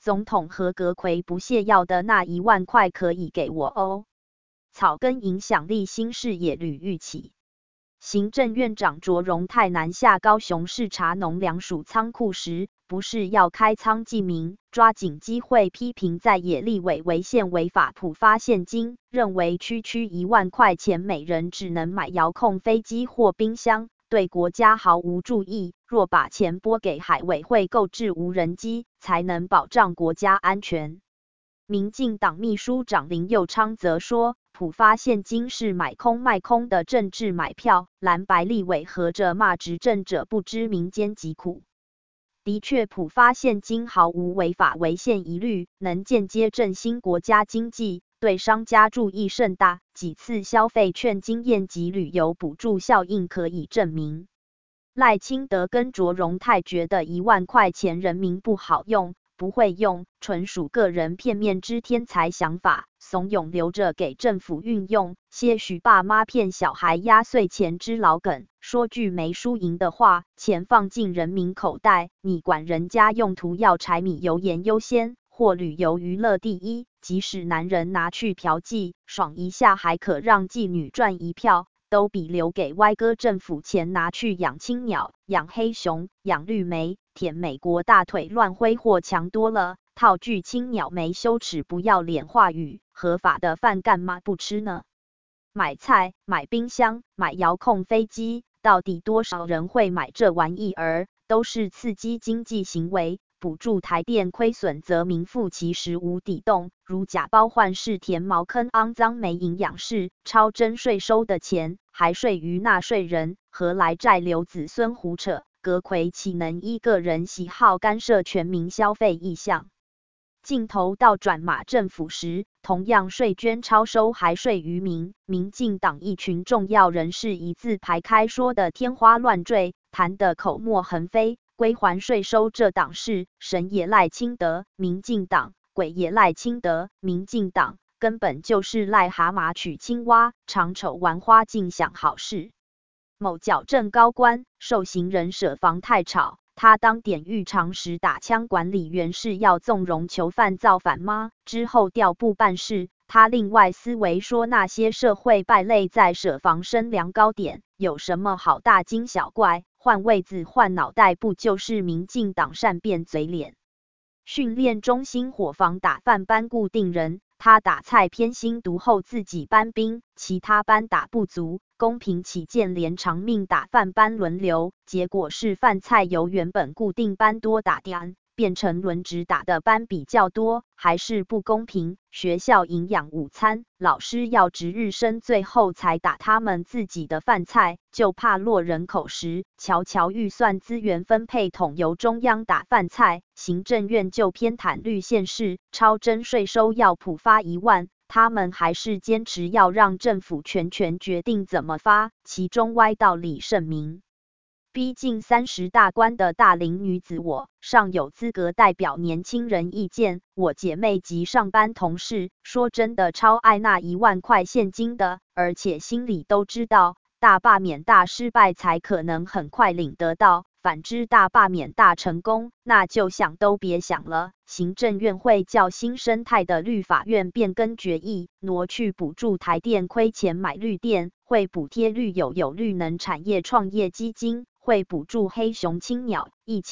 总统和阁揆不屑要的那1万块可以给我哦。草根影响力新视野屡愈起。行政院长卓荣泰南下高雄视察农粮署仓库时，不是要开仓济民，抓紧机会批评在野立委违宪违法普发现金，认为区区1万块钱每人只能买遥控飞机或冰箱，对国家毫无注意。若把钱拨给海委会购置无人机，才能保障国家安全。民进党秘书长林右昌则说，普发现金是买空卖空的政治买票，蓝白立委合着骂执政者不知民间疾苦。的确，普发现金毫无违法违宪疑虑，能间接振兴国家经济，对商家注意甚大，几次消费券经验及旅游补助效应可以证明。赖清德跟卓荣泰觉得1万块钱人民不好用，不会用，纯属个人片面之天才想法，怂恿留着给政府运用，些许爸妈骗小孩压岁钱之老梗。说句没输赢的话，钱放进人民口袋，你管人家用途要柴米油盐优先，或旅游娱乐第一，即使男人拿去嫖妓，爽一下还可让妓女赚一票，都比留给歪哥政府钱拿去养青鸟、养黑熊、养绿莓、舔美国大腿乱挥霍强多了。套句青鸟没羞耻不要脸话语，合法的饭干嘛不吃呢？买菜、买冰箱、买遥控飞机，到底多少人会买这玩意儿？都是刺激经济行为。补助台电亏损则名副其实无底洞，如假包换是填茅坑，肮脏没营养是超征税收的钱，还税于纳税人，何来债留子孙胡扯？阁揆岂能依个人喜好干涉全民消费意向？镜头倒转马政府时，同样税捐超收还税于民，民进党一群重要人士一字排开，说的天花乱坠，谈得口沫横飞。归还税收这档事，神也赖清德，民进党；鬼也赖清德，民进党，根本就是癞蛤蟆娶青蛙，长丑玩花尽想好事。某矫正高官，受刑人舍房太吵，他当典狱长时打枪管理员是要纵容囚犯造反吗？之后调部办事，他另外思维说那些社会败类在舍房升量高点，有什么好大惊小怪？换位子换脑袋不就是民进党善变嘴脸？训练中心伙房打饭班固定人，他打菜偏心读后自己搬兵，其他班打不足，公平起见连长命打饭班轮流，结果是饭菜由原本固定班多打掉，变成轮值打的班比较多，还是不公平。学校营养午餐，老师要值日生最后才打他们自己的饭菜，就怕落人口实。瞧瞧预算资源分配统由中央打饭菜，行政院就偏袒绿县市，超征税收要普发1万。他们还是坚持要让政府全权决定怎么发，其中歪道理甚明。逼近30大关的大龄女子我，尚有资格代表年轻人意见。我姐妹及上班同事，说真的超爱那1万块现金的，而且心里都知道，大罢免大失败才可能很快领得到。反之大罢免大成功，那就想都别想了。行政院会叫新生态的绿法院变更决议，挪去补助台电亏钱买绿电，会补贴绿友有绿能产业创业基金，会补助黑熊青鸟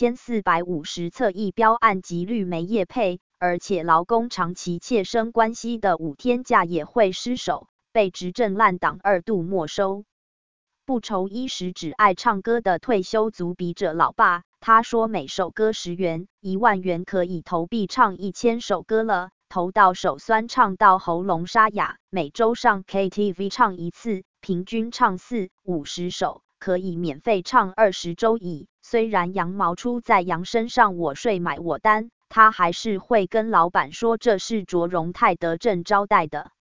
1450侧翼标案及绿媒业配，而且劳工长期切身关系的5天假也会失守，被执政烂党2度没收。不愁衣食只爱唱歌的退休族笔者老爸，他说每首歌10元，1万元可以投币唱1000首歌了，投到手酸唱到喉咙沙哑，每周上 KTV 唱一次，平均唱40-50首，可以免费唱20周矣。虽然羊毛出在羊身上，我睡买我担，他还是会跟老板说这是卓荣泰德政招待的。